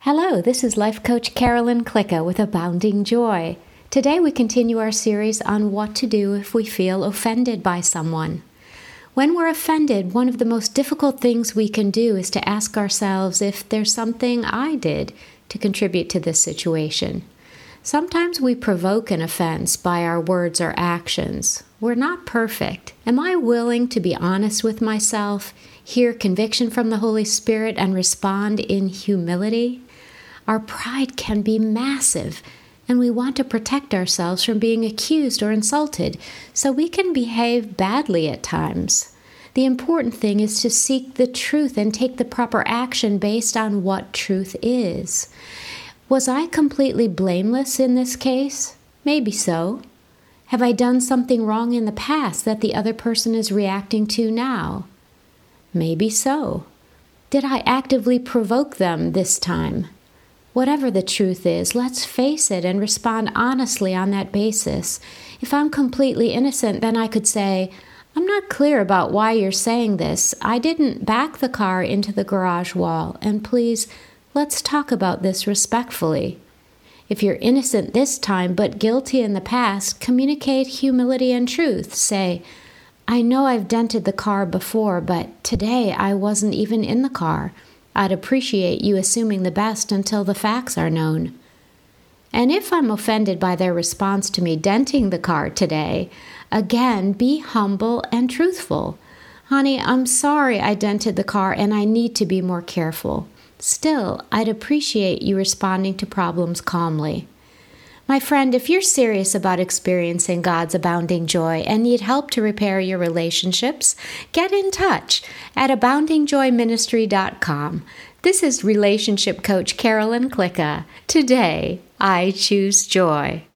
Hello, this is Life Coach Carolyn Klicka with Abounding Joy. Today we continue our series on what to do if we feel offended by someone. When we're offended, one of the most difficult things we can do is to ask ourselves if there's something I did to contribute to this situation. Sometimes we provoke an offense by our words or actions. We're not perfect. Am I willing to be honest with myself, hear conviction from the Holy Spirit, and respond in humility? Our pride can be massive, and we want to protect ourselves from being accused or insulted, so we can behave badly at times. The important thing is to seek the truth and take the proper action based on what truth is. Was I completely blameless in this case? Maybe so. Have I done something wrong in the past that the other person is reacting to now? Maybe so. Did I actively provoke them this time? Whatever the truth is, let's face it and respond honestly on that basis. If I'm completely innocent, then I could say, I'm not clear about why you're saying this. I didn't back the car into the garage wall, and please, let's talk about this respectfully. If you're innocent this time but guilty in the past, communicate humility and truth. Say, I know I've dented the car before, but today I wasn't even in the car. I'd appreciate you assuming the best until the facts are known. And if I'm offended by their response to me denting the car today, again, be humble and truthful. Honey, I'm sorry I dented the car and I need to be more careful. Still, I'd appreciate you responding to problems calmly. My friend, if you're serious about experiencing God's abounding joy and need help to repair your relationships, get in touch at aboundingjoyministry.com. This is relationship coach Carolyn Klicka. Today, I choose joy.